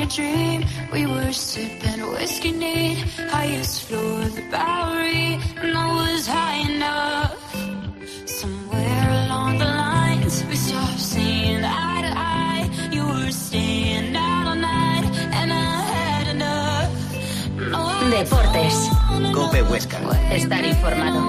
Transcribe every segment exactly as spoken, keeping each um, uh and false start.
a dream. We were sipping whiskey neat, highest floor of the Bowery, and I was high enough. Somewhere along the lines, we stopped seeing eye to eye. You were staying out all night, and I had enough. No, Deportes. COPE Huesca. Estar informado.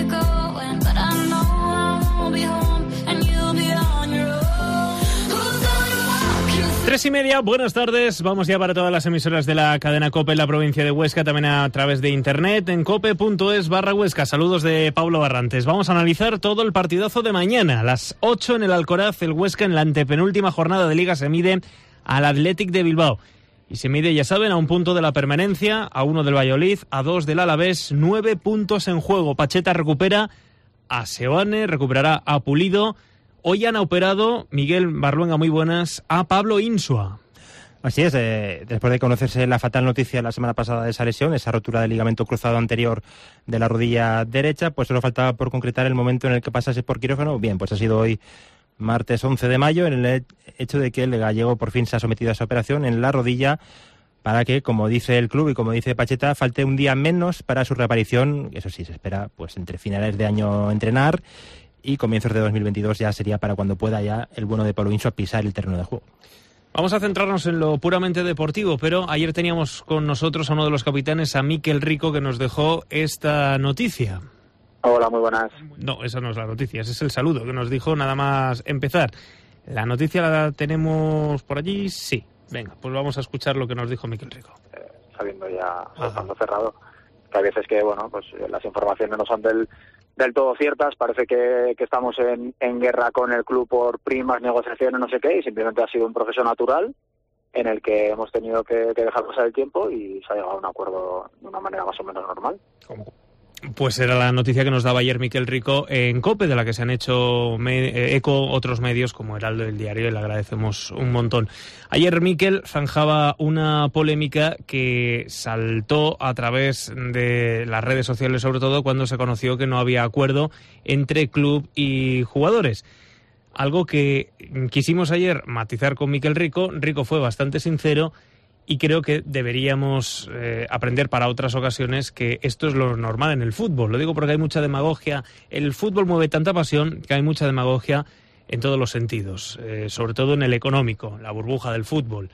Tres y media, buenas tardes. Vamos ya para todas las emisoras de la cadena COPE en la provincia de Huesca, también a través de internet en cope.es barra Huesca. Saludos de Pablo Barrantes. Vamos a analizar todo el partidazo de mañana. A las ocho en el Alcoraz, el Huesca en la antepenúltima jornada de Liga se mide al Athletic de Bilbao. Y se mide, ya saben, a un punto de la permanencia, a uno del Valladolid, a dos del Alavés, nueve puntos en juego. Pacheta recupera a Seoane, recuperará a Pulido. Hoy han operado, Miguel Barluenga, muy buenas, a Pablo Insua. Así es, eh, después de conocerse la fatal noticia la semana pasada de esa lesión, esa rotura del ligamento cruzado anterior de la rodilla derecha, pues solo faltaba por concretar el momento en el que pasase por quirófano. Bien, pues ha sido hoy, martes once de mayo, en el hecho de que el gallego por fin se ha sometido a esa operación en la rodilla para que, como dice el club y como dice Pacheta, falte un día menos para su reaparición. Eso sí, se espera pues entre finales de año entrenar y comienzos de dos mil veintidós ya sería para cuando pueda ya el bueno de Pablo Insua pisar el terreno de juego. Vamos a centrarnos en lo puramente deportivo, pero ayer teníamos con nosotros a uno de los capitanes, a Mikel Rico, que nos dejó esta noticia. Hola, muy buenas. No, esa no es la noticia, ese es el saludo que nos dijo nada más empezar. ¿La noticia la tenemos por allí? Sí. Venga, pues vamos a escuchar lo que nos dijo Mikel Rico. Eh, sabiendo ya, estando cerrado, que hay veces que, bueno, pues las informaciones no son del... del todo ciertas, parece que, que estamos en, en guerra con el club por primas, negociaciones, no sé qué, y simplemente ha sido un proceso natural en el que hemos tenido que, que dejar pasar el tiempo y se ha llegado a un acuerdo de una manera más o menos normal. ¿Cómo? Pues era la noticia que nos daba ayer Mikel Rico en COPE, de la que se han hecho me- eco otros medios como Heraldo del Diario, y le agradecemos un montón. Ayer Mikel zanjaba una polémica que saltó a través de las redes sociales, sobre todo cuando se conoció que no había acuerdo entre club y jugadores. Algo que quisimos ayer matizar con Mikel Rico. Rico fue bastante sincero y creo que deberíamos eh, aprender para otras ocasiones que esto es lo normal en el fútbol. Lo digo porque hay mucha demagogia. El fútbol mueve tanta pasión que hay mucha demagogia en todos los sentidos, eh, sobre todo en el económico, la burbuja del fútbol,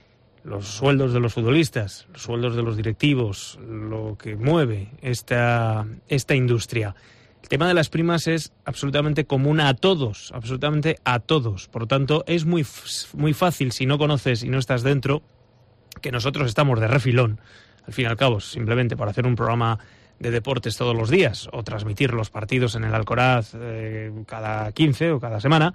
los sueldos de los futbolistas, los sueldos de los directivos, lo que mueve esta, esta industria. El tema de las primas es absolutamente común a todos, absolutamente a todos. Por lo tanto, es muy, muy fácil, si no conoces y no estás dentro, que nosotros estamos de refilón, al fin y al cabo, simplemente por hacer un programa de deportes todos los días o transmitir los partidos en el Alcoraz eh, cada quince o cada semana,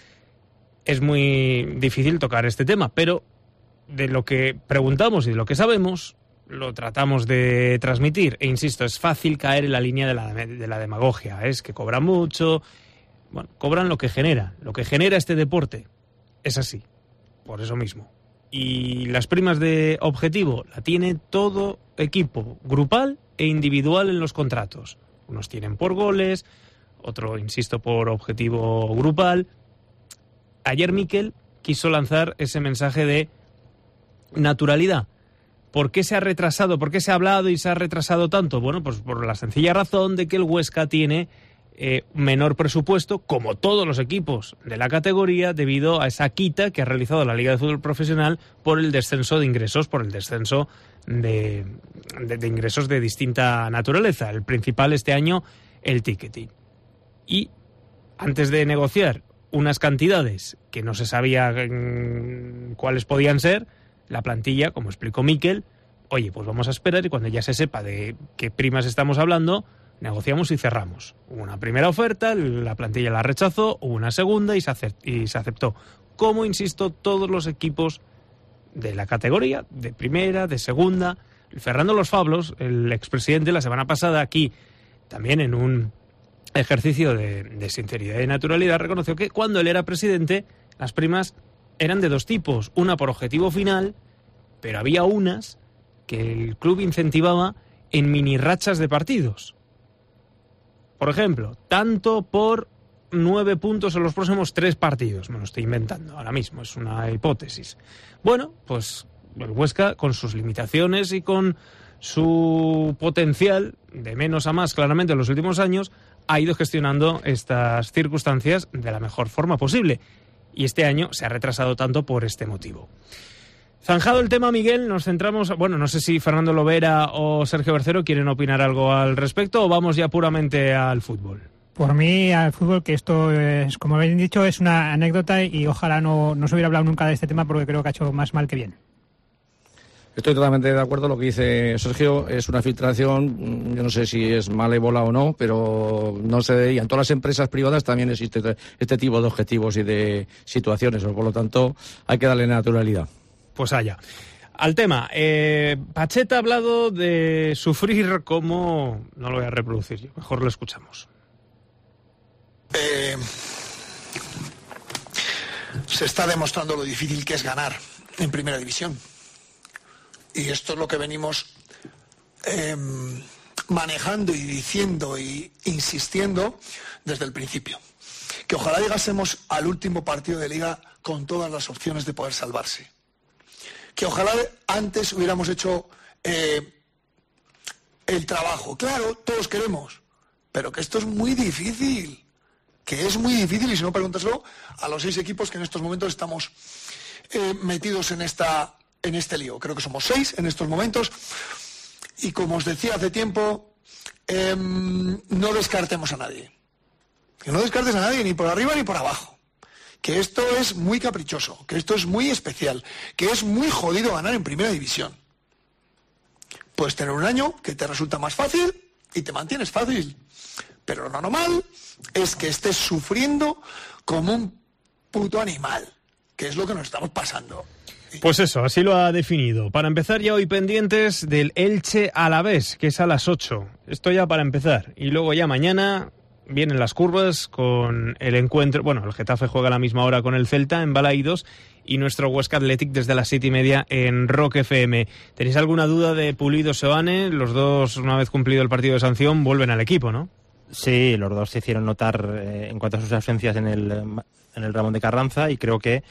es muy difícil tocar este tema, pero de lo que preguntamos y de lo que sabemos, lo tratamos de transmitir. E insisto, es fácil caer en la línea de la, de la demagogia, es que cobran mucho, bueno, cobran lo que genera, lo que genera este deporte, es así, por eso mismo. Y las primas de objetivo la tiene todo equipo, grupal e individual en los contratos. Unos tienen por goles, otro, insisto, por objetivo grupal. Ayer Mikel quiso lanzar ese mensaje de naturalidad. ¿Por qué se ha retrasado? ¿Por qué se ha hablado y se ha retrasado tanto? Bueno, pues por la sencilla razón de que el Huesca tiene Eh, menor presupuesto, como todos los equipos de la categoría, debido a esa quita que ha realizado la Liga de Fútbol Profesional por el descenso de ingresos, por el descenso de, de, de ingresos de distinta naturaleza. El principal este año, el ticketing. Y antes de negociar unas cantidades que no se sabía mmm, cuáles podían ser, la plantilla, como explicó Mikel, oye, pues vamos a esperar y cuando ya se sepa de qué primas estamos hablando, negociamos y cerramos. Hubo una primera oferta, la plantilla la rechazó, hubo una segunda y se aceptó. Como, insisto, todos los equipos de la categoría, de primera, de segunda. Fernando Los Fablos, el expresidente, la semana pasada aquí, también en un ejercicio de, de sinceridad y naturalidad, reconoció que cuando él era presidente, las primas eran de dos tipos. Una por objetivo final, pero había unas que el club incentivaba en mini rachas de partidos. Por ejemplo, tanto por nueve puntos en los próximos tres partidos. Me lo estoy inventando ahora mismo, es una hipótesis. Bueno, pues el Huesca, con sus limitaciones y con su potencial, de menos a más claramente en los últimos años, ha ido gestionando estas circunstancias de la mejor forma posible. Y este año se ha retrasado tanto por este motivo. Zanjado el tema, Miguel, nos centramos... Bueno, no sé si Fernando Lobera o Sergio Bercero quieren opinar algo al respecto o vamos ya puramente al fútbol. Por mí, al fútbol, que esto es, como habéis dicho, es una anécdota y ojalá no, no se hubiera hablado nunca de este tema porque creo que ha hecho más mal que bien. Estoy totalmente de acuerdo con lo que dice Sergio. Es una filtración, yo no sé si es malévola o no, pero no se debería. En todas las empresas privadas también existe este tipo de objetivos y de situaciones, por lo tanto hay que darle naturalidad. Pues allá. Al tema, eh, Pacheta ha hablado de sufrir como... No lo voy a reproducir yo, mejor lo escuchamos. Eh, se está demostrando lo difícil que es ganar en Primera División. Y esto es lo que venimos eh, manejando y diciendo e insistiendo desde el principio. Que ojalá llegásemos al último partido de Liga con todas las opciones de poder salvarse. Que ojalá antes hubiéramos hecho eh, el trabajo. Claro, todos queremos, pero que esto es muy difícil. Que es muy difícil, y si no, pregúntaselo a los seis equipos que en estos momentos estamos eh, metidos en esta... en este lío. Creo que somos seis en estos momentos y, como os decía hace tiempo, eh, no descartemos a nadie. Que no descartes a nadie, ni por arriba ni por abajo. Que esto es muy caprichoso, que esto es muy especial, que es muy jodido ganar en Primera División. Puedes tener un año que te resulta más fácil y te mantienes fácil. Pero lo normal es que estés sufriendo como un puto animal, que es lo que nos estamos pasando. Pues eso, así lo ha definido. Para empezar, ya hoy pendientes del Elche Alavés, que es a las ocho. Esto ya para empezar. Y luego ya mañana vienen las curvas con el encuentro. Bueno, el Getafe juega a la misma hora con el Celta en Balaídos y nuestro Huesca Athletic desde las siete y media en Rock F M. ¿Tenéis alguna duda de Pulido Seoane? Los dos, una vez cumplido el partido de sanción, vuelven al equipo, ¿no? Sí, los dos se hicieron notar eh, en cuanto a sus ausencias en el, en el Ramón de Carranza, y creo que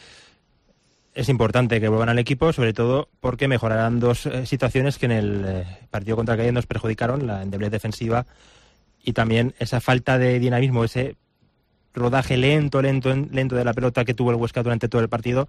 es importante que vuelvan al equipo, sobre todo porque mejorarán dos eh, situaciones que en el eh, partido contra el Cádiz nos perjudicaron, la endeblez defensiva y también esa falta de dinamismo, ese rodaje lento, lento, lento de la pelota que tuvo el Huesca durante todo el partido,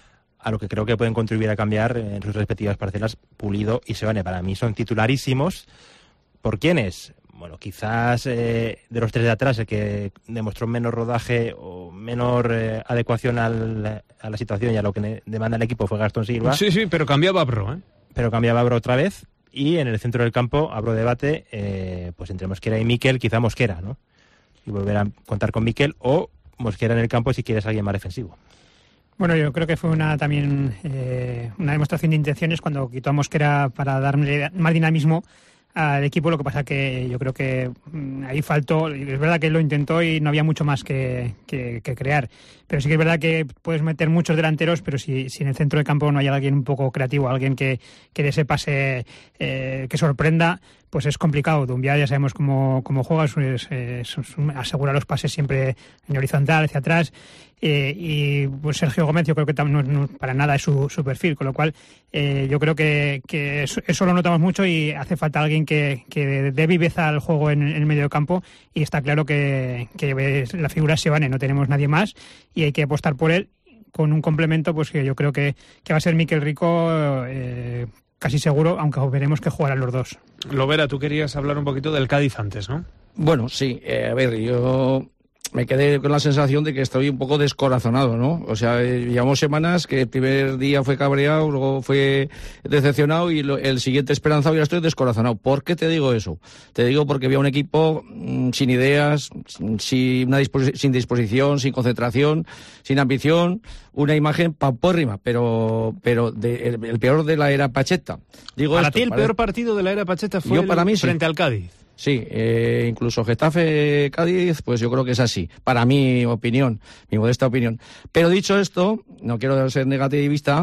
a lo que creo que pueden contribuir a cambiar en sus respectivas parcelas Pulido y Seoane. Para mí son titularísimos. ¿Por quiénes? Bueno, quizás eh, de los tres de atrás el que demostró menos rodaje o menor eh, adecuación al, a la situación y a lo que ne- demanda el equipo fue Gastón Silva. Sí, sí, pero cambiaba Abro, ¿eh? Pero cambiaba Abro otra vez. Y en el centro del campo, abro debate, eh, pues entre Mosquera y Miquel, quizá Mosquera, ¿no? Y volver a contar con Miquel, o Mosquera en el campo si quieres alguien más defensivo. Bueno, yo creo que fue una también eh, una demostración de intenciones cuando quitó a Mosquera para darle más dinamismo al equipo. Lo que pasa que yo creo que mmm, ahí faltó, es verdad que lo intentó y no había mucho más que, que, que crear, pero sí que es verdad que puedes meter muchos delanteros, pero si, si en el centro del campo no hay alguien un poco creativo, alguien que, que de ese pase eh, que sorprenda, pues es complicado. Dumbia ya sabemos cómo, cómo juega, es, es, es, asegura los pases siempre en horizontal, hacia atrás, eh, y pues Sergio Gómez yo creo que no, no, para nada es su, su perfil, con lo cual eh, yo creo que, que eso, eso lo notamos mucho y hace falta alguien que, que dé viveza al juego en, en el medio campo, y está claro que, que la figura se Seoane, no tenemos nadie más y hay que apostar por él con un complemento pues que yo creo que, que va a ser Miquel Rico, eh, casi seguro, aunque veremos que jugarán los dos. Lobera, tú querías hablar un poquito del Cádiz antes, ¿no? Bueno, sí, eh, a ver, yo me quedé con la sensación de que estoy un poco descorazonado, ¿no? O sea, eh, llevamos semanas que el primer día fue cabreado, luego fue decepcionado y lo, el siguiente esperanzado y ahora estoy descorazonado. ¿Por qué te digo eso? Te digo porque había un equipo mmm, sin ideas, sin, una disposi- sin disposición, sin concentración, sin ambición, una imagen paupérrima, pero pero de, el, el peor de la era Pacheta. Digo para esto, ti el para... peor partido de la era Pacheta fue yo, para mí, frente sí. al Cádiz. Sí, eh, incluso Getafe Cádiz, pues yo creo que es así, para mi opinión, mi modesta opinión. Pero dicho esto, no quiero ser negativista,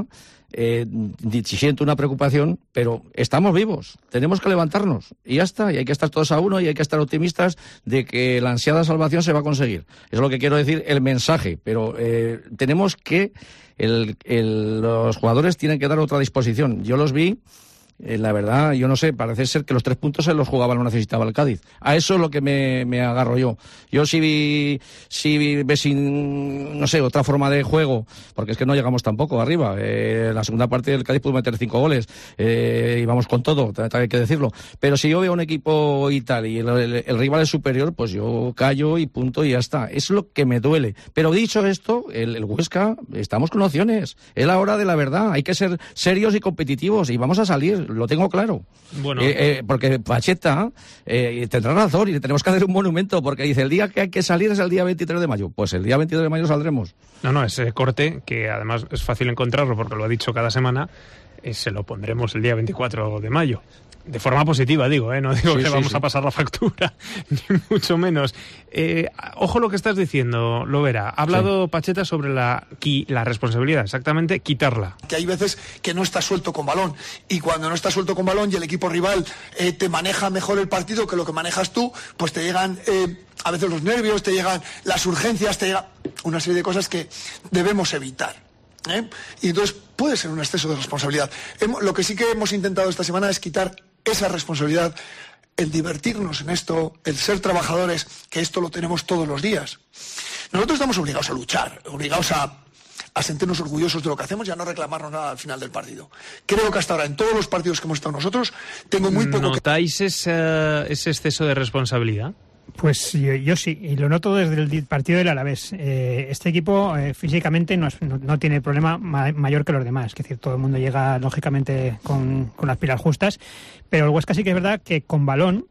eh, siento una preocupación, pero estamos vivos, tenemos que levantarnos y ya está, y hay que estar todos a uno y hay que estar optimistas de que la ansiada salvación se va a conseguir. Es lo que quiero decir, el mensaje, pero eh, tenemos que, el, el, los jugadores tienen que dar otra disposición. Yo los vi. Eh, la verdad, yo no sé, parece ser que los tres puntos se los jugaba, lo necesitaba el Cádiz. A eso es lo que me, me agarro yo. Yo sí vi, sí vi, ve sin, no sé, otra forma de juego, porque es que no llegamos tampoco arriba. Eh, la segunda parte del Cádiz pudo meter cinco goles, eh, y vamos con todo, hay que decirlo. Pero si yo veo un equipo y tal, y el, el, el rival es superior, pues yo callo y punto y ya está. Es lo que me duele. Pero dicho esto, el, el Huesca, estamos con opciones. Es la hora de la verdad. Hay que ser serios y competitivos y vamos a salir. Lo tengo claro. Bueno. Eh, eh, porque Pacheta eh, tendrá razón y le tenemos que hacer un monumento, porque dice el día que hay que salir es el día veintitrés de mayo. Pues el día veintitrés de mayo saldremos. No, no, ese corte, que además es fácil encontrarlo porque lo ha dicho cada semana, eh, se lo pondremos el día veinticuatro de mayo. De forma positiva, digo, ¿eh? No digo sí, que sí, vamos sí. a pasar la factura, ni mucho menos. Eh, ojo lo que estás diciendo, Lovera. Ha hablado sí. Pacheta sobre la, la responsabilidad, exactamente, quitarla. Que hay veces que no estás suelto con balón, y cuando no estás suelto con balón y el equipo rival eh, te maneja mejor el partido que lo que manejas tú, pues te llegan eh, a veces los nervios, te llegan las urgencias, te llega una serie de cosas que debemos evitar. ¿eh? Y entonces puede ser un exceso de responsabilidad. Hemos, lo que sí que hemos intentado esta semana es quitar esa responsabilidad, el divertirnos en esto, el ser trabajadores, que esto lo tenemos todos los días. Nosotros estamos obligados a luchar, obligados a, a sentirnos orgullosos de lo que hacemos y a no reclamarnos nada al final del partido. Creo que hasta ahora, en todos los partidos que hemos estado nosotros, tengo muy poco... ¿Notáis que... ese, ese exceso de responsabilidad? Pues yo, yo sí, y lo noto desde el partido del Alavés. Eh, este equipo eh, físicamente no, es, no, no tiene problema ma- mayor que los demás. Es decir, todo el mundo llega lógicamente con, con las pilas justas, pero el Huesca sí que es verdad que con balón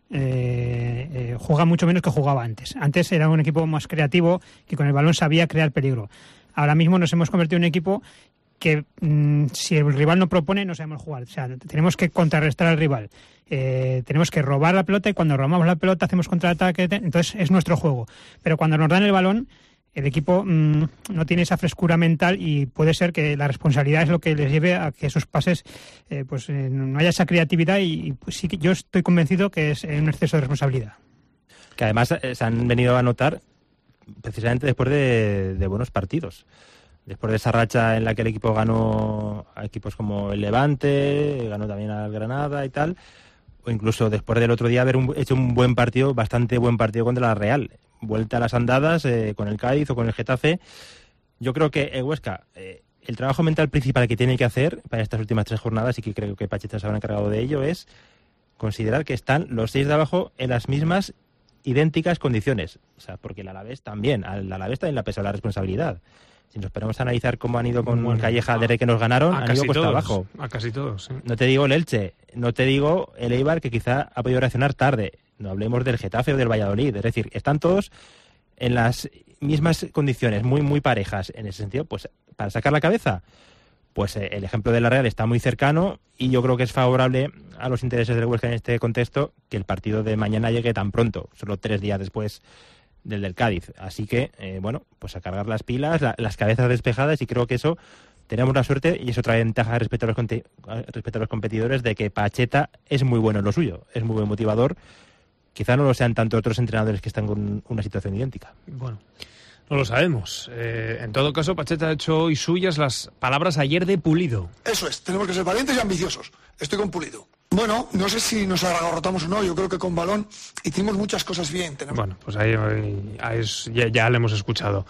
eh, eh, juega mucho menos que jugaba antes. Antes era un equipo más creativo que con el balón sabía crear peligro. Ahora mismo nos hemos convertido en un equipo que mmm, si el rival no propone no sabemos jugar. O sea, tenemos que contrarrestar al rival. Eh, tenemos que robar la pelota y cuando robamos la pelota hacemos contraataque, entonces es nuestro juego. Pero cuando nos dan el balón, el equipo mmm, no tiene esa frescura mental y puede ser que la responsabilidad es lo que les lleve a que esos pases eh, pues eh, no haya esa creatividad y, y pues sí que yo estoy convencido que es un exceso de responsabilidad. Que además eh, se han venido a notar precisamente después de, de buenos partidos. Después de esa racha en la que el equipo ganó a equipos como el Levante, ganó también al Granada y tal, o incluso después del otro día haber un, hecho un buen partido, bastante buen partido contra la Real. Vuelta a las andadas eh, con el Cádiz o con el Getafe. Yo creo que el Huesca, eh, el trabajo mental principal que tiene que hacer para estas últimas tres jornadas, y que creo que Pacheta se habrá encargado de ello, es considerar que están los seis de abajo en las mismas idénticas condiciones. O sea, porque el Alavés también, al Alavés también le ha pesado la responsabilidad. Si nos ponemos a analizar cómo han ido con bueno, Calleja a, desde que nos ganaron, han ido cuesta abajo. A casi todos, sí. No te digo el Elche, no te digo el Eibar, que quizá ha podido reaccionar tarde. No hablemos del Getafe o del Valladolid. Es decir, están todos en las mismas condiciones, muy, muy parejas. En ese sentido, pues, para sacar la cabeza, pues eh, el ejemplo de la Real está muy cercano y yo creo que es favorable a los intereses del Huesca en este contexto que el partido de mañana llegue tan pronto, solo tres días después del del Cádiz. Así que, eh, bueno, pues a cargar las pilas, la, las cabezas despejadas, y creo que eso tenemos la suerte, y es otra ventaja respecto a, los, respecto a los competidores, de que Pacheta es muy bueno en lo suyo, es muy buen motivador. Quizá no lo sean tanto otros entrenadores que están con una situación idéntica. Bueno, no lo sabemos. Eh, en todo caso, Pacheta ha hecho hoy suyas las palabras ayer de Pulido. Eso es, tenemos que ser valientes y ambiciosos. Estoy con Pulido. Bueno, no sé si nos agarrotamos o no, yo creo que con balón hicimos muchas cosas bien. Tenemos... Bueno, pues ahí, ahí es, ya, ya le hemos escuchado.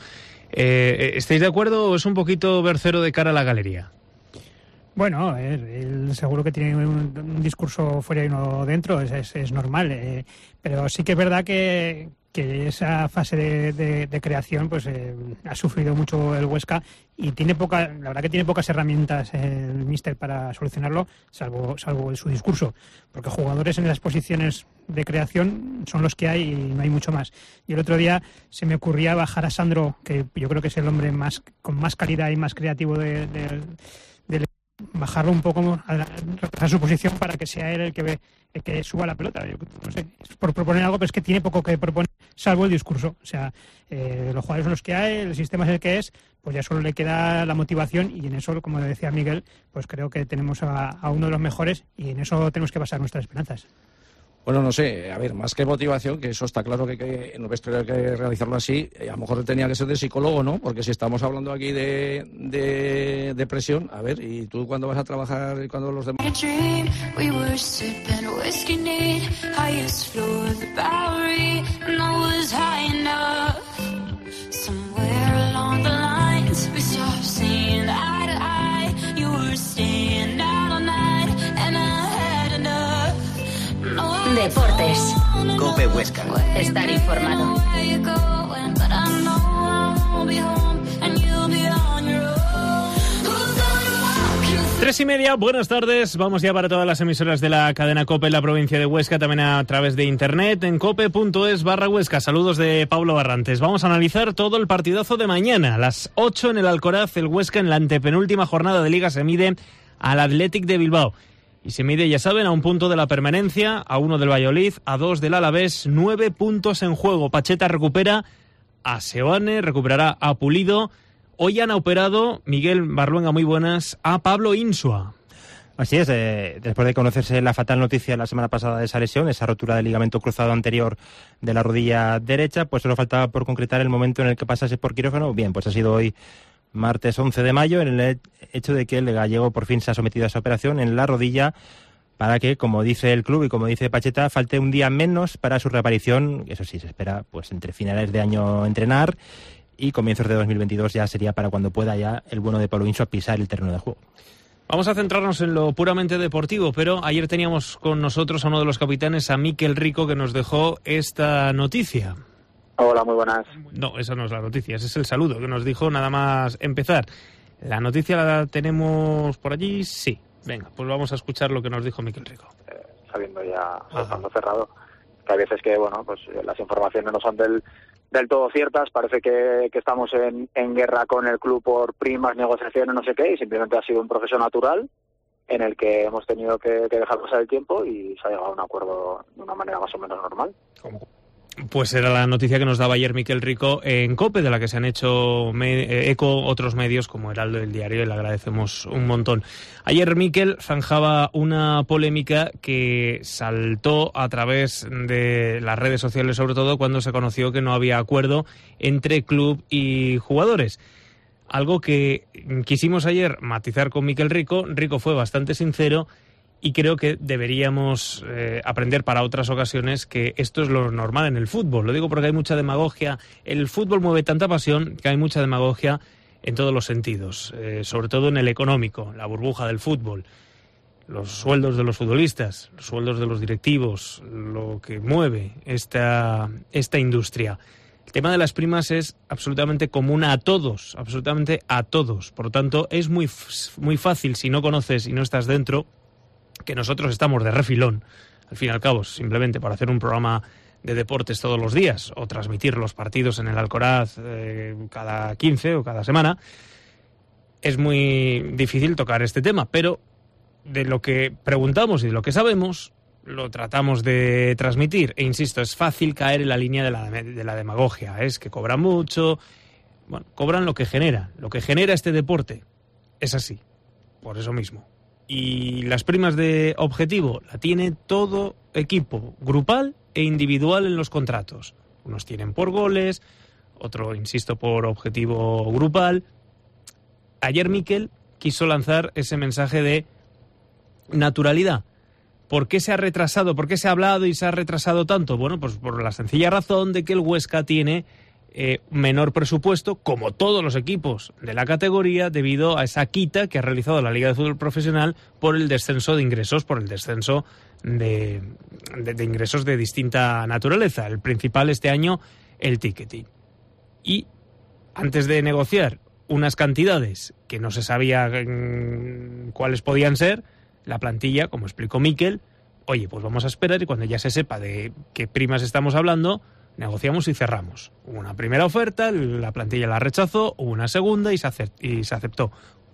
Eh, ¿Estáis de acuerdo o es un poquito bercero de cara a la galería? Bueno, eh, él seguro que tiene un, un discurso fuera y uno dentro, es, es, es normal, eh, pero sí que es verdad que, que esa fase de, de, de creación pues eh, ha sufrido mucho el Huesca y tiene poca, la verdad que tiene pocas herramientas el míster para solucionarlo, salvo, salvo su discurso, porque jugadores en las posiciones de creación son los que hay y no hay mucho más. Y el otro día se me ocurría bajar a Sandro, que yo creo que es el hombre más con más calidad y más creativo de, de, del bajarlo un poco, a retrasar su posición para que sea él el que ve, el que suba la pelota. Yo no sé, es por proponer algo, pero es que tiene poco que proponer, salvo el discurso. O sea, eh, los jugadores son los que hay, el sistema es el que es, pues ya solo le queda la motivación, y en eso, como decía Miguel, pues creo que tenemos a, a uno de los mejores, y en eso tenemos que basar nuestras esperanzas. Bueno, no sé, a ver, más que motivación, que eso está claro que, que en el vestuario hay que realizarlo así, a lo mejor tenía que ser de psicólogo, ¿no? Porque si estamos hablando aquí de, de, de presión, a ver, ¿y tú cuándo vas a trabajar y cuándo los demás? Deportes. COPE Huesca. Estar informado. Tres y media, buenas tardes. Vamos ya para todas las emisoras de la cadena COPE en la provincia de Huesca, también a través de internet en cope.es barra Huesca. Saludos de Pablo Barrantes. Vamos a analizar todo el partidazo de mañana. A las ocho en el Alcoraz, el Huesca en la antepenúltima jornada de Liga se mide al Athletic de Bilbao. Y se mide, ya saben, a un punto de la permanencia, a uno del Valladolid, a dos del Alavés, nueve puntos en juego. Pacheta recupera a Seoane, recuperará a Pulido. Hoy han operado, Miguel Barluenga, muy buenas, a Pablo Insua. Así es, eh, después de conocerse la fatal noticia la semana pasada de esa lesión, esa rotura del ligamento cruzado anterior de la rodilla derecha, pues solo faltaba por concretar el momento en el que pasase por quirófano. Bien, pues ha sido hoy martes once de mayo, en el hecho de que el gallego por fin se ha sometido a esa operación en la rodilla, para que, como dice el club y como dice Pacheta, falte un día menos para su reaparición. Eso sí, se espera pues entre finales de año entrenar y comienzos de dos mil veintidós ya sería para cuando pueda ya el bueno de Pablo Insua pisar el terreno de juego. Vamos a centrarnos en lo puramente deportivo, pero ayer teníamos con nosotros a uno de los capitanes, a Mikel Rico, que nos dejó esta noticia. Hola, muy buenas. No, esa no es la noticia, ese es el saludo que nos dijo nada más empezar. ¿La noticia la tenemos por allí? Sí. Venga, pues vamos a escuchar lo que nos dijo Mikel Rico. Eh, sabiendo ya, estando cerrado, que hay veces que, bueno, pues las informaciones no son del, del todo ciertas, parece que, que estamos en, en guerra con el club por primas, negociaciones, no sé qué, y simplemente ha sido un proceso natural en el que hemos tenido que, que dejar pasar el tiempo y se ha llegado a un acuerdo de una manera más o menos normal. ¿Cómo? Pues era la noticia que nos daba ayer Mikel Rico en COPE, de la que se han hecho me- eco otros medios como Heraldo del Diario, y le agradecemos un montón. Ayer Mikel zanjaba una polémica que saltó a través de las redes sociales, sobre todo cuando se conoció que no había acuerdo entre club y jugadores. Algo que quisimos ayer matizar con Mikel Rico. Rico fue bastante sincero y creo que deberíamos eh, aprender para otras ocasiones que esto es lo normal en el fútbol. Lo digo porque hay mucha demagogia. El fútbol mueve tanta pasión que hay mucha demagogia en todos los sentidos, eh, sobre todo en el económico, la burbuja del fútbol, los sueldos de los futbolistas, los sueldos de los directivos, lo que mueve esta, esta industria. El tema de las primas es absolutamente común a todos, absolutamente a todos. Por lo tanto, es muy, muy fácil, si no conoces y no estás dentro, que nosotros estamos de refilón, al fin y al cabo, simplemente para hacer un programa de deportes todos los días o transmitir los partidos en el Alcoraz eh, cada quince o cada semana, es muy difícil tocar este tema, pero de lo que preguntamos y de lo que sabemos, lo tratamos de transmitir. E insisto, es fácil caer en la línea de la, de la demagogia, es que cobran mucho, bueno, cobran lo que genera, lo que genera este deporte, es así, por eso mismo. Y las primas de objetivo la tiene todo equipo, grupal e individual en los contratos. Unos tienen por goles, otro, insisto, por objetivo grupal. Ayer Mikel quiso lanzar ese mensaje de naturalidad. ¿Por qué se ha retrasado? ¿Por qué se ha hablado y se ha retrasado tanto? Bueno, pues por la sencilla razón de que el Huesca tiene Eh, menor presupuesto, como todos los equipos de la categoría, debido a esa quita que ha realizado la Liga de Fútbol Profesional por el descenso de ingresos, por el descenso de, de, de ingresos de distinta naturaleza. El principal este año, el ticketing. Y antes de negociar unas cantidades que no se sabía mmm, cuáles podían ser, la plantilla, como explicó Mikel, oye, pues vamos a esperar y cuando ya se sepa de qué primas estamos hablando, negociamos y cerramos. Hubo una primera oferta, la plantilla la rechazó, hubo una segunda y se aceptó.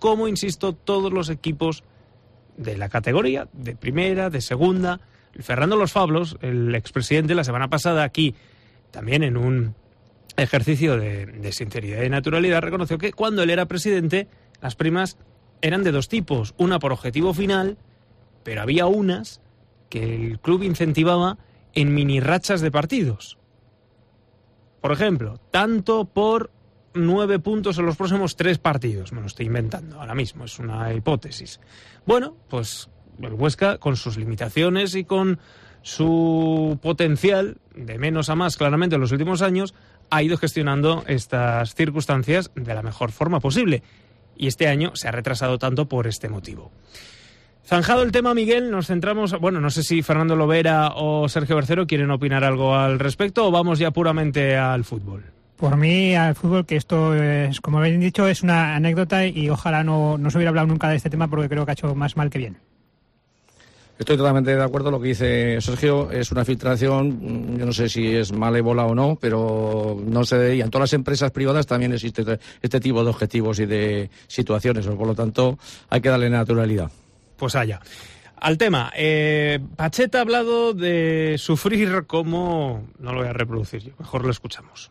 como, insisto, todos los equipos de la categoría, de primera, de segunda. Fernando Los Fablos, el expresidente, la semana pasada aquí, también en un ejercicio de, de sinceridad y naturalidad, reconoció que cuando él era presidente, las primas eran de dos tipos, una por objetivo final, pero había unas que el club incentivaba en mini rachas de partidos. Por ejemplo, tanto por nueve puntos en los próximos tres partidos. Me lo estoy inventando ahora mismo, es una hipótesis. Bueno, pues el Huesca, con sus limitaciones y con su potencial, de menos a más claramente en los últimos años, ha ido gestionando estas circunstancias de la mejor forma posible. Y este año se ha retrasado tanto por este motivo. Zanjado el tema, Miguel, nos centramos... Bueno, no sé si Fernando Lobera o Sergio Bercero quieren opinar algo al respecto o vamos ya puramente al fútbol. Por mí, al fútbol, que esto es, como habéis dicho, es una anécdota y ojalá no, no se hubiera hablado nunca de este tema porque creo que ha hecho más mal que bien. Estoy totalmente de acuerdo con lo que dice Sergio. Es una filtración, yo no sé si es malévola o no, pero no se debería. En todas las empresas privadas también existe este tipo de objetivos y de situaciones, por lo tanto hay que darle naturalidad. Pues allá. Al tema, eh, Pacheta ha hablado de sufrir como... No lo voy a reproducir yo, mejor lo escuchamos.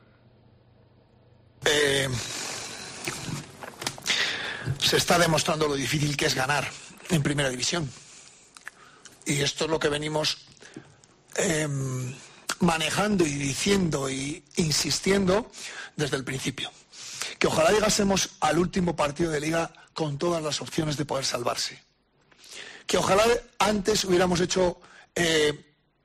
Eh, se está demostrando lo difícil que es ganar en primera división. Y esto es lo que venimos eh, manejando y diciendo y insistiendo desde el principio. Que ojalá llegásemos al último partido de Liga con todas las opciones de poder salvarse. Que ojalá antes hubiéramos hecho eh,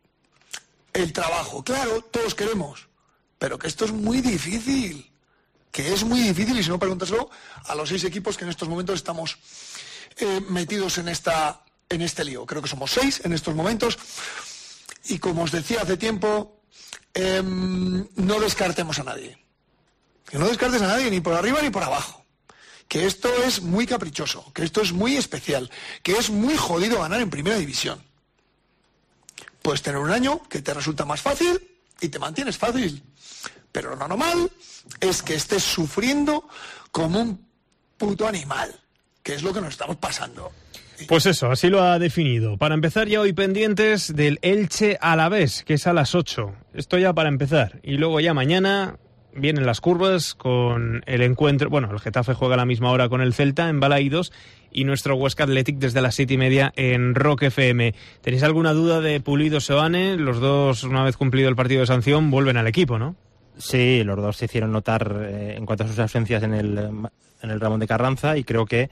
el trabajo. Claro, todos queremos, pero que esto es muy difícil. Que es muy difícil, y si no, pregúntaselo a los seis equipos que en estos momentos estamos eh, metidos en esta... en este lío. Creo que somos seis en estos momentos y, como os decía hace tiempo, eh, no descartemos a nadie. Que no descartes a nadie, ni por arriba ni por abajo. Que esto es muy caprichoso, que esto es muy especial, que es muy jodido ganar en primera división. Puedes tener un año que te resulta más fácil y te mantienes fácil. Pero lo normal es que estés sufriendo como un puto animal, que es lo que nos estamos pasando. Pues eso, así lo ha definido. Para empezar, ya hoy pendientes del Elche Alavés, que es a las ocho. Esto ya para empezar. Y luego ya mañana vienen las curvas con el encuentro. Bueno, el Getafe juega a la misma hora con el Celta en Balaídos y nuestro Huesca Athletic desde las siete y media en Rock F M. ¿Tenéis alguna duda de Pulido Seoane? Los dos, una vez cumplido el partido de sanción, vuelven al equipo, ¿no? Sí, los dos se hicieron notar eh, en cuanto a sus ausencias en el, en el Ramón de Carranza, y creo que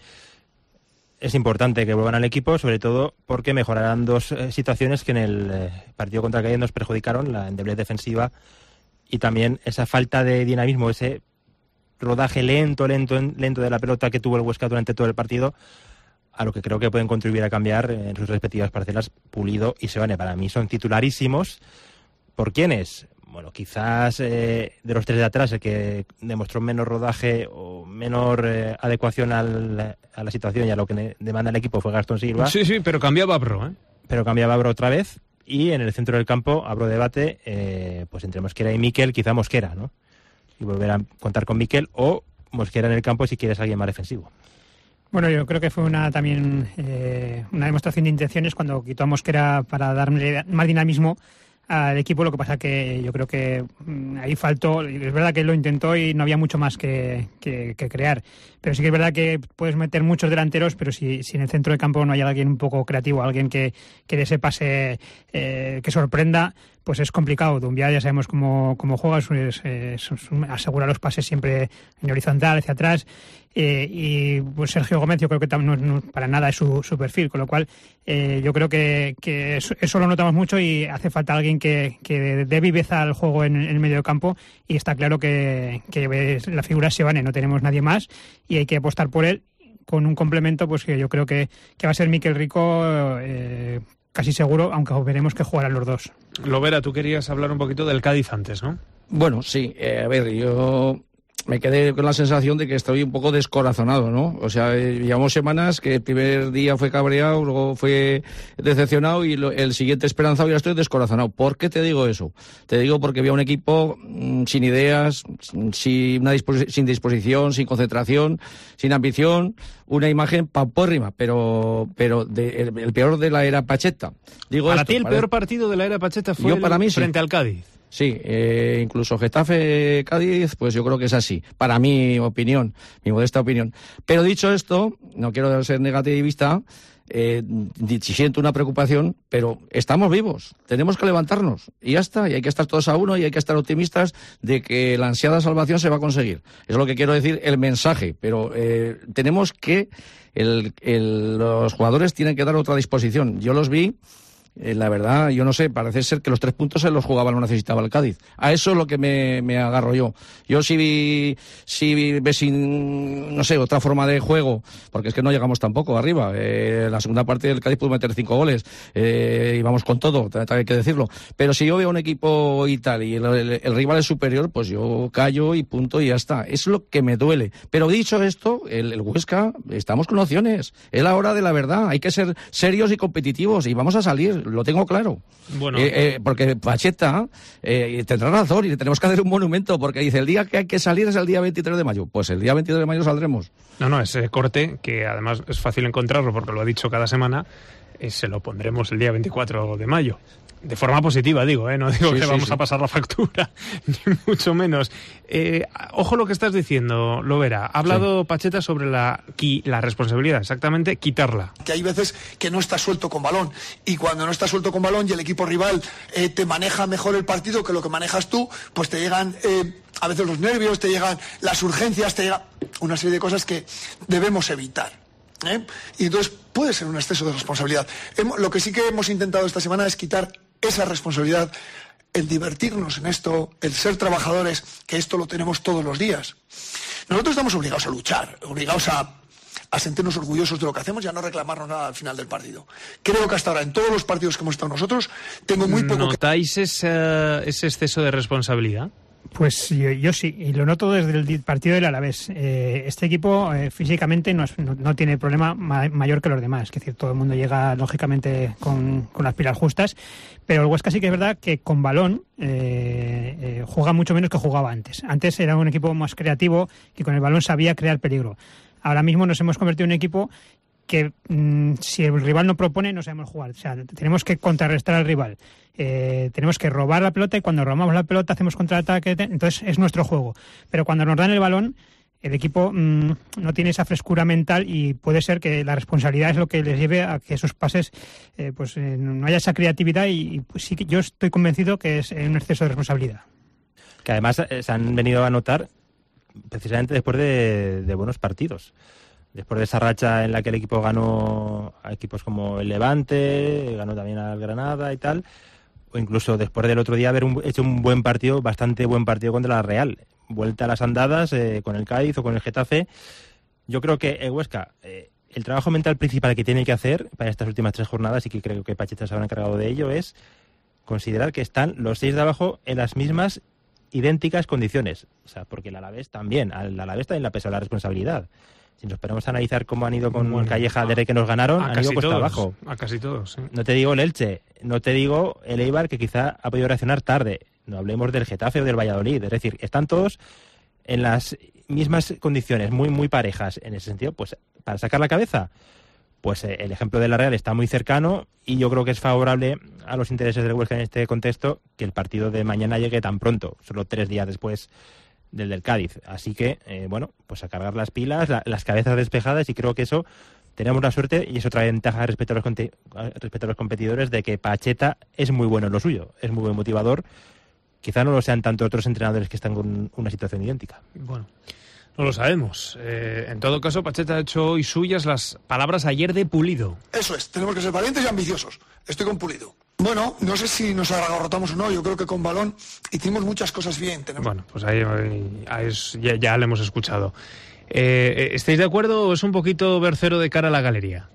es importante que vuelvan al equipo, sobre todo porque mejorarán dos eh, situaciones que en el eh, partido contra Calle nos perjudicaron, la endeblez defensiva y también esa falta de dinamismo, ese rodaje lento, lento, lento de la pelota que tuvo el Huesca durante todo el partido, a lo que creo que pueden contribuir a cambiar en sus respectivas parcelas Pulido y Seoane. Para mí son titularísimos. ¿Por quiénes? Bueno, quizás eh, de los tres de atrás el que demostró menos rodaje o menor eh, adecuación al, a la situación y a lo que ne- demanda el equipo fue Gastón Silva. Sí, sí, pero cambiaba Abro, ¿eh? Pero cambiaba Abro otra vez. Y en el centro del campo, abro debate, eh, pues entre Mosquera y Miquel, quizá Mosquera, ¿no? Y volver a contar con Miquel, o Mosquera en el campo si quieres alguien más defensivo. Bueno, yo creo que fue una también eh, una demostración de intenciones cuando quitó a Mosquera para darle más dinamismo al equipo. Lo que pasa que yo creo que mmm, ahí faltó, es verdad que lo intentó y no había mucho más que, que, que crear, pero sí que es verdad que puedes meter muchos delanteros, pero si, si en el centro de campo no hay alguien un poco creativo, alguien que, que de ese pase eh, que sorprenda, pues es complicado. Dumbia ya sabemos cómo, cómo juega, es, es, es, asegura los pases siempre en horizontal, hacia atrás, eh, y pues Sergio Gómez yo creo que no, no, para nada es su, su perfil, con lo cual eh, yo creo que, que eso, eso lo notamos mucho y hace falta alguien que, que dé viveza al juego en, en el medio campo, y está claro que, que la figura es Seoane, no tenemos nadie más y hay que apostar por él con un complemento pues que yo creo que, que va a ser Miquel Rico, eh, casi seguro, aunque veremos que jugarán los dos. Lobera, tú querías hablar un poquito del Cádiz antes, ¿no? Bueno, sí, eh, a ver, yo me quedé con la sensación de que estoy un poco descorazonado, ¿no? O sea, eh, llevamos semanas que el primer día fue cabreado, luego fue decepcionado y lo, el siguiente esperanzado y ahora estoy descorazonado. ¿Por qué te digo eso? Te digo porque había un equipo mmm, sin ideas, sin, una disposi- sin disposición, sin concentración, sin ambición, una imagen paupérrima, pero pero de, el, el peor de la era Pacheta. Digo para esto, ti el para... peor partido de la era Pacheta fue Yo, para el mí, sí. frente al Cádiz. Sí, eh, incluso Getafe-Cádiz, pues yo creo que es así, para mi opinión, mi modesta opinión. Pero dicho esto, no quiero ser negativista, eh, siento una preocupación, pero estamos vivos, tenemos que levantarnos y ya está, y hay que estar todos a uno y hay que estar optimistas de que la ansiada salvación se va a conseguir. Es lo que quiero decir, el mensaje, pero eh, tenemos que, el, el, los jugadores tienen que dar otra disposición. Yo los vi. Eh, la verdad, yo no sé, parece ser que los tres puntos se los jugaba, no necesitaba el Cádiz. A eso es lo que me, me agarro yo. Yo si vi, si vi, ve sin, no sé, otra forma de juego, porque es que no llegamos tampoco arriba. Eh, la segunda parte del Cádiz pudo meter cinco goles, eh, y vamos con todo, hay que decirlo. Pero si yo veo un equipo y tal, y el, el, el rival es superior, pues yo callo y punto y ya está. Es lo que me duele. Pero dicho esto, el, el Huesca, estamos con opciones. Es la hora de la verdad. Hay que ser serios y competitivos y vamos a salir. Lo tengo claro. Bueno, eh, eh, porque Pacheta eh, tendrá razón y tenemos que hacer un monumento porque dice el día que hay que salir es el día veintitrés de mayo. Pues el día veintitrés de mayo saldremos. No, no, ese corte, que además es fácil encontrarlo porque lo ha dicho cada semana, eh, se lo pondremos el día veinticuatro de mayo. De forma positiva, digo, ¿eh? No digo sí, que sí, vamos sí. a pasar la factura, ni mucho menos. Eh, ojo lo que estás diciendo, Lovera. Ha hablado sí. Pacheta sobre la, la responsabilidad, exactamente, quitarla. Que hay veces que no estás suelto con balón, y cuando no estás suelto con balón y el equipo rival eh, te maneja mejor el partido que lo que manejas tú, pues te llegan eh, a veces los nervios, te llegan las urgencias, te llega una serie de cosas que debemos evitar. ¿eh? Y entonces puede ser un exceso de responsabilidad. Hemos, lo que sí que hemos intentado esta semana es quitar esa responsabilidad, el divertirnos en esto, el ser trabajadores, que esto lo tenemos todos los días. Nosotros estamos obligados a luchar, obligados a, a sentirnos orgullosos de lo que hacemos y a no reclamarnos nada al final del partido. Creo que hasta ahora, en todos los partidos que hemos estado nosotros, tengo muy poco... ¿Notáis que... ese, ese exceso de responsabilidad? Pues yo, yo sí, y lo noto desde el partido del Alavés. Eh, este equipo eh, físicamente no, es, no, no tiene problema ma- mayor que los demás. Es decir, todo el mundo llega lógicamente con, con las pilas justas, pero el Huesca sí que es verdad que con balón eh, eh, juega mucho menos que jugaba antes. Antes era un equipo más creativo que con el balón sabía crear peligro. Ahora mismo nos hemos convertido en un equipo que mmm, si el rival no propone no sabemos jugar. O sea, tenemos que contrarrestar al rival. Eh, tenemos que robar la pelota y cuando robamos la pelota hacemos contraataque, entonces es nuestro juego. Pero cuando nos dan el balón, el equipo mmm, no tiene esa frescura mental y puede ser que la responsabilidad es lo que les lleve a que esos pases eh, pues eh, no haya esa creatividad y, y pues sí que yo estoy convencido que es un exceso de responsabilidad. Que además eh, se han venido a notar precisamente después de, de buenos partidos. Después de esa racha en la que el equipo ganó a equipos como el Levante, ganó también al Granada y tal, o incluso después del otro día haber un, hecho un buen partido, bastante buen partido contra la Real. Vuelta a las andadas eh, con el Cádiz o con el Getafe. Yo creo que el Huesca, eh, el trabajo mental principal que tiene que hacer para estas últimas tres jornadas, y que creo que Pacheta se habrá encargado de ello, es considerar que están los seis de abajo en las mismas idénticas condiciones. O sea, porque el Alavés también, al Alavés también le ha pesado la responsabilidad. Si nos ponemos a analizar cómo han ido con bueno, Calleja a, desde que nos ganaron, han ido cuesta abajo. A casi todos, sí. No te digo el Elche, no te digo el Eibar, que quizá ha podido reaccionar tarde. No hablemos del Getafe o del Valladolid. Es decir, están todos en las mismas condiciones, muy, muy parejas. En ese sentido, pues, para sacar la cabeza, pues eh, el ejemplo de la Real está muy cercano y yo creo que es favorable a los intereses del Huesca en este contexto que el partido de mañana llegue tan pronto, solo tres días después del del Cádiz. Así que, eh, bueno, pues a cargar las pilas, la, las cabezas despejadas, y creo que eso tenemos la suerte, y es otra ventaja respecto a los, respecto a los competidores, de que Pacheta es muy bueno en lo suyo, es muy buen motivador. Quizá no lo sean tanto otros entrenadores que están con una situación idéntica. Bueno, no lo sabemos. Eh, en todo caso, Pacheta ha hecho hoy suyas las palabras ayer de Pulido. Eso es, tenemos que ser valientes y ambiciosos. Estoy con Pulido. Bueno, no sé si nos agarrotamos o no, yo creo que con balón hicimos muchas cosas bien. Tenemos... Bueno, pues ahí, ahí, ahí es, ya, ya lo hemos escuchado. Eh, ¿Estáis de acuerdo o es un poquito bercero de cara a la galería?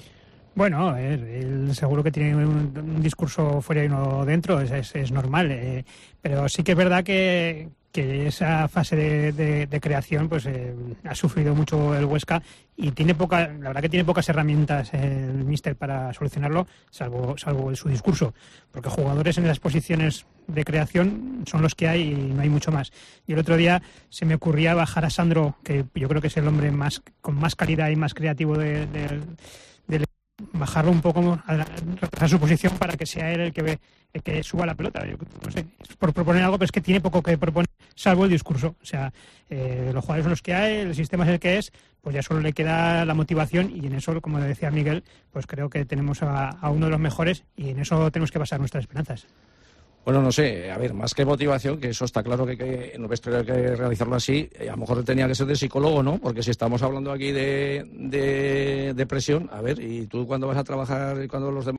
Bueno, eh, él seguro que tiene un, un discurso fuera y uno dentro, es, es, es normal, eh, pero sí que es verdad que, que esa fase de, de, de creación pues eh, ha sufrido mucho el Huesca y tiene poca, la verdad que tiene pocas herramientas el míster para solucionarlo, salvo salvo su discurso, porque jugadores en las posiciones de creación son los que hay y no hay mucho más. Y el otro día se me ocurría bajar a Sandro, que yo creo que es el hombre más con más calidad y más creativo de, de, de bajarlo un poco a, a su posición para que sea él el que ve, el que suba la pelota. Yo no sé, es por proponer algo, pero es que tiene poco que proponer, salvo el discurso. O sea, eh, los jugadores son los que hay, el sistema es el que es, pues ya solo le queda la motivación y en eso, como decía Miguel, pues creo que tenemos a, a uno de los mejores y en eso tenemos que basar nuestras esperanzas. Bueno, no sé, a ver, más que motivación, que eso está claro que, que en el vestuario hay que realizarlo así, a lo mejor tenía que ser de psicólogo, ¿no? Porque si estamos hablando aquí de, de, de presión, a ver, y tú cuando vas a trabajar y cuando los demás